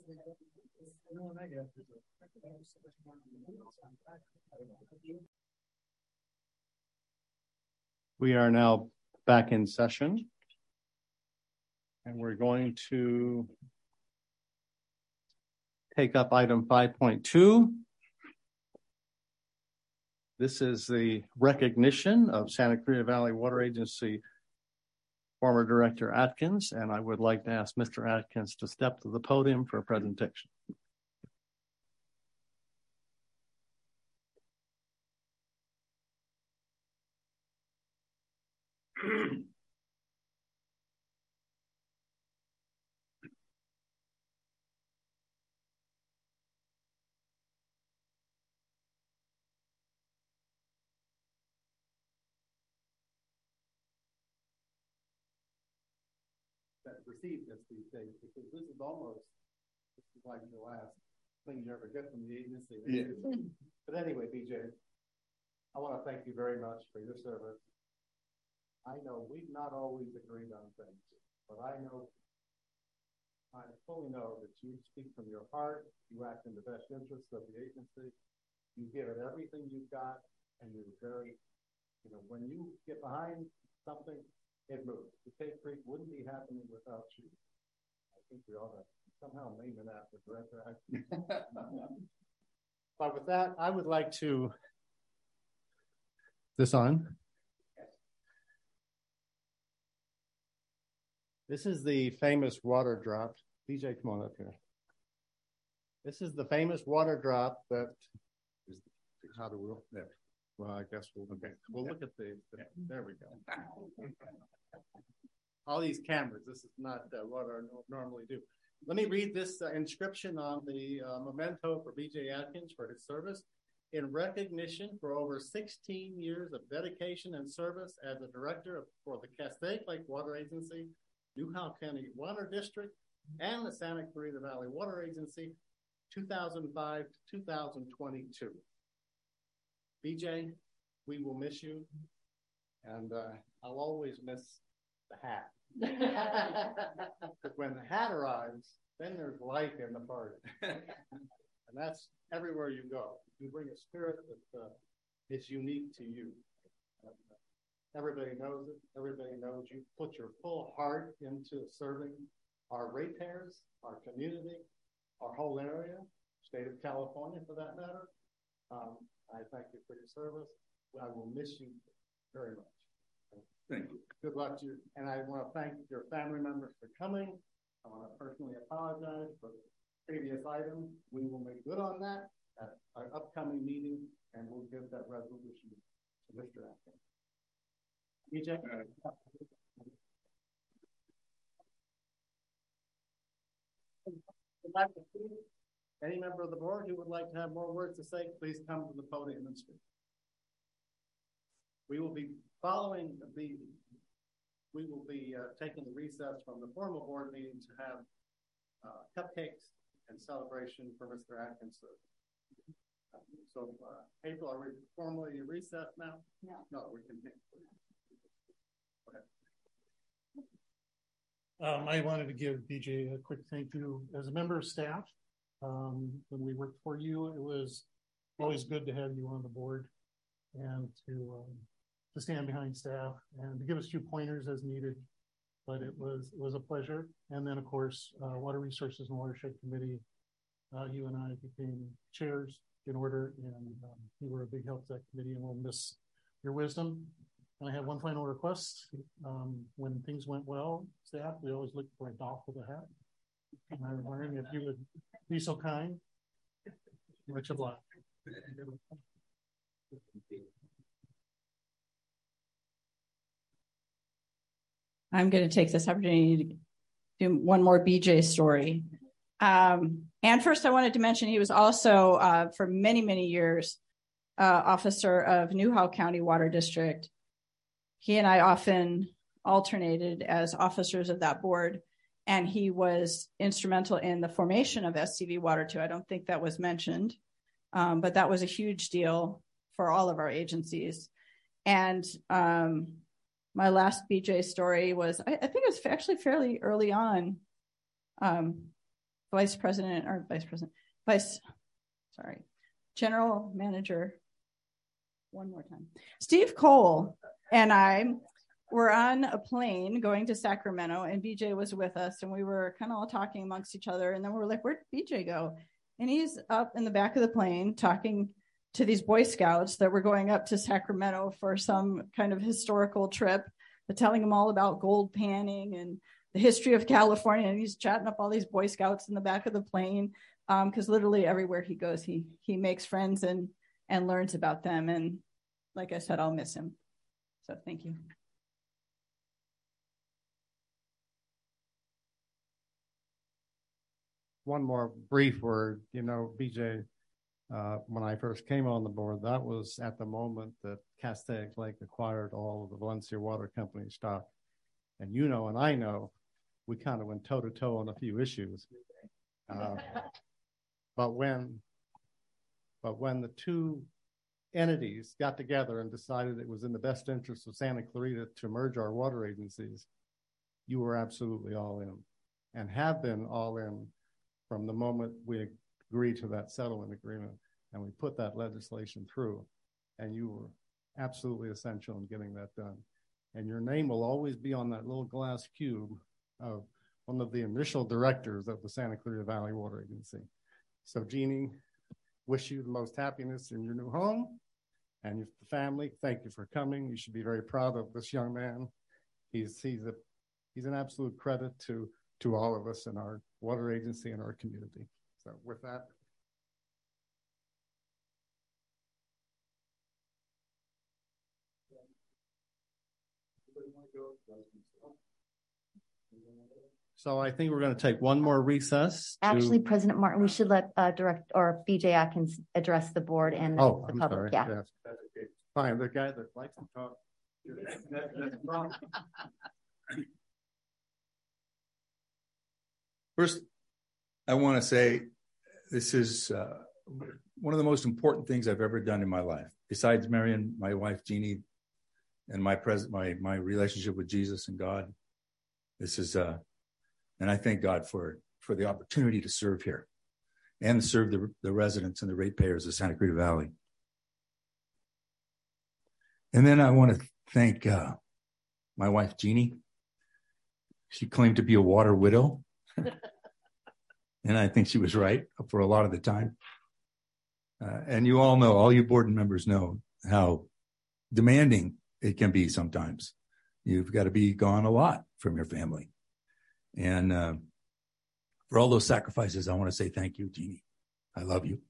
We are now back in session, and we're going to take up item 5.2. This is the recognition of Santa Cruz Valley Water Agency former Director Atkins, and I would like to ask Mr. Atkins to step to the podium for a presentation. Receive this these days, because this is like the last thing you ever get from the agency. Yeah. But anyway, BJ, I want to thank you very much for your service. I know we've not always agreed on things, but I fully know that you speak from your heart, you act in the best interest of the agency, you give it everything you've got, and you're very, when you get behind something, it moves. The Cape Creek wouldn't be happening without you. I think we ought to somehow name it after Director Atkins. But with that, I would like to. This on? This is the famous water drop. BJ, come on up here. This is the famous water drop that. How do we? There. Well, I guess we'll look at there we go. All these cameras, this is not what I normally do. Let me read this inscription on the memento for BJ Atkins for his service. In recognition for over 16 years of dedication and service as a director for the Castaic Lake Water Agency, New Howell County Water District, and the Santa Clarita Valley Water Agency, 2005 to 2022. BJ, we will miss you, and I'll always miss the hat. But when the hat arrives, then there's life in the party, and that's everywhere you go. You bring a spirit that is unique to you. Everybody knows it. Everybody knows you put your full heart into serving our ratepayers, our community, our whole area, state of California for that matter. I thank you for your service. I will miss you very much. Thank you. Good luck to you. And I want to thank your family members for coming. I want to personally apologize for the previous item. We will make good on that at our upcoming meeting, and we'll give that resolution to Mr. Atkins. BJ? Any member of the board who would like to have more words to say, please come to the podium and speak. We will be taking the recess from the formal board meeting to have cupcakes and celebration for Mr. Atkins. So, April, are we formally recessed now? No, we can. Go ahead. I wanted to give BJ a quick thank you as a member of staff. When we worked for you, it was always good to have you on the board and to stand behind staff and to give us a few pointers as needed. But it was a pleasure. And then, of course, Water Resources and Watershed Committee, you and I became chairs in order, and you were a big help to that committee, and we'll miss your wisdom. And I have one final request. When things went well, staff, we always looked for a doll with a hat. And I'm wondering if you would be so kind. Much obliged. I'm going to take this opportunity to do one more BJ story. And first, I wanted to mention he was also, for many, many years, officer of New Howell County Water District. He and I often alternated as officers of that board, and he was instrumental in the formation of SCV Water 2. I don't think that was mentioned, but that was a huge deal for all of our agencies. And my last BJ story was, I think it was actually fairly early on. General Manager, one more time, Steve Cole and I were on a plane going to Sacramento, and BJ was with us, and we were kind of all talking amongst each other. And then we were like, where'd BJ go? And he's up in the back of the plane talking to these Boy Scouts that were going up to Sacramento for some kind of historical trip, but telling them all about gold panning and the history of California. And he's chatting up all these Boy Scouts in the back of the plane, because literally everywhere he goes, he makes friends and learns about them. And like I said, I'll miss him. So thank you. One more brief word, BJ, when I first came on the board, that was at the moment that Castaic Lake acquired all of the Valencia Water Company stock. And and I know, we kind of went toe-to-toe on a few issues. But when the two entities got together and decided it was in the best interest of Santa Clarita to merge our water agencies, you were absolutely all in, and have been all in from the moment we agreed to that settlement agreement and we put that legislation through. And you were absolutely essential in getting that done. And your name will always be on that little glass cube of one of the initial directors of the Santa Clarita Valley Water Agency. So Jeannie, wish you the most happiness in your new home and your family. Thank you for coming. You should be very proud of this young man. He's an absolute credit to all of us in our water agency and our community. So with that. So I think we're going to take one more recess. Actually, President Martin, we should let BJ Atkins address the board and the public. Sorry. Yeah. Yes. Fine. The guy that likes to talk. First, I want to say this is one of the most important things I've ever done in my life. Besides marrying my wife, Jeannie, and my relationship with Jesus and God, this is and I thank God for the opportunity to serve here and serve the residents and the ratepayers of Santa Clarita Valley. And then I want to thank my wife, Jeannie. She claimed to be a water widow. And I think she was right for a lot of the time. And you all know, all you board members know how demanding it can be sometimes. You've got to be gone a lot from your family. And for all those sacrifices, I want to say thank you, Jeannie. I love you.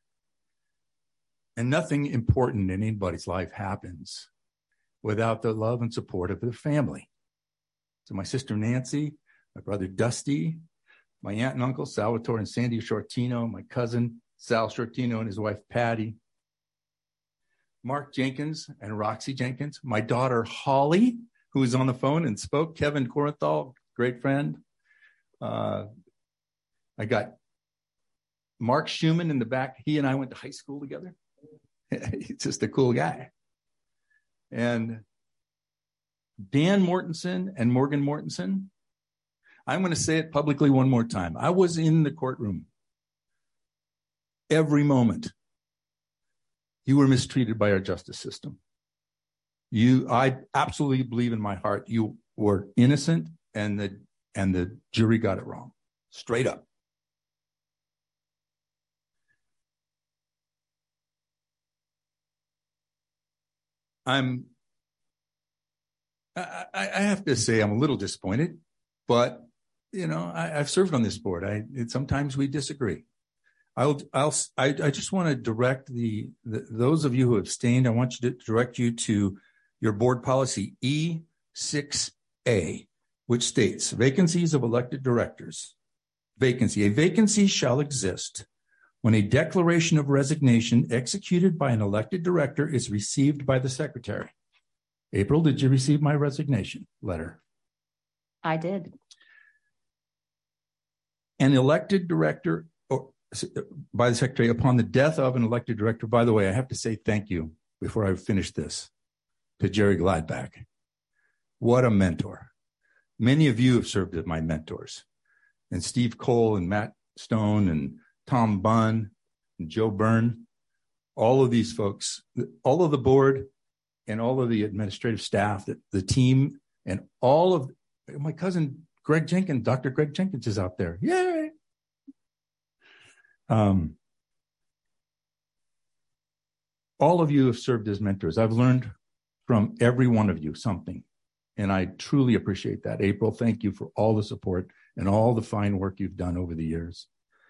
And nothing important in anybody's life happens without the love and support of their family. So my sister Nancy, my brother Dusty, my aunt and uncle Salvatore and Sandy Shortino, my cousin Sal Shortino and his wife Patty, Mark Jenkins and Roxy Jenkins, my daughter Holly, who was on the phone and spoke, Kevin Corenthal, great friend. I got Mark Schumann in the back. He and I went to high school together. He's just a cool guy. And Dan Mortensen and Morgan Mortensen. I'm going to say it publicly one more time. I was in the courtroom every moment. You were mistreated by our justice system. I absolutely believe in my heart you were innocent, and the jury got it wrong, straight up. I have to say I'm a little disappointed, but I've served on this board. Sometimes we disagree. I just want to direct those of you who abstained. I want you to direct you to your board policy E6A, which states vacancies of elected directors. A vacancy shall exist when a declaration of resignation executed by an elected director is received by the secretary. April, did you receive my resignation letter? I did. An elected director by the secretary upon the death of an elected director. By the way, I have to say thank you before I finish this to Jerry Gladbach. What a mentor. Many of you have served as my mentors, and Steve Cole and Matt Stone and Tom Bunn and Joe Byrne, all of these folks, all of the board and all of the administrative staff, the team, and all of my cousin Greg Jenkins, Dr. Greg Jenkins is out there. Yay! All of you have served as mentors. I've learned from every one of you something, and I truly appreciate that. April, thank you for all the support and all the fine work you've done over the years.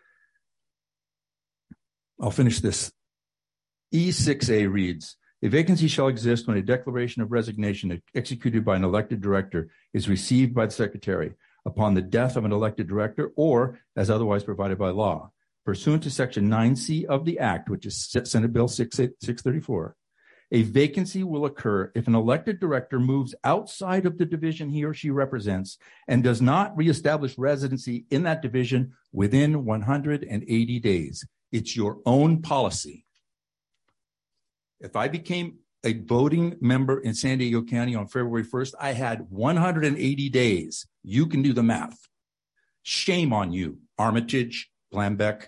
I'll finish this. E6A reads, a vacancy shall exist when a declaration of resignation executed by an elected director is received by the secretary upon the death of an elected director or as otherwise provided by law. Pursuant to Section 9C of the Act, which is Senate Bill 634, a vacancy will occur if an elected director moves outside of the division he or she represents and does not reestablish residency in that division within 180 days. It's your own policy. If I became a voting member in San Diego County on February 1st, I had 180 days. You can do the math. Shame on you, Armitage, Blambeck.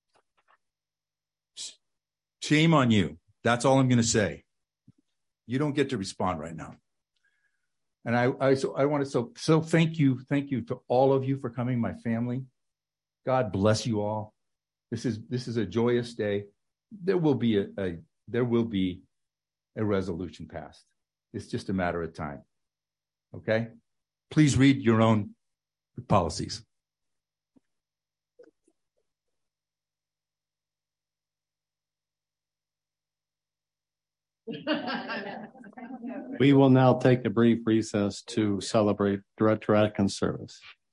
Shame on you. That's all I'm going to say. You don't get to respond right now. And I want to thank you to all of you for coming, my family. God bless you all. This is a joyous day. There will be a resolution passed. It's just a matter of time. Okay? Please read your own policies. We will now take a brief recess to celebrate Director Atkins' service.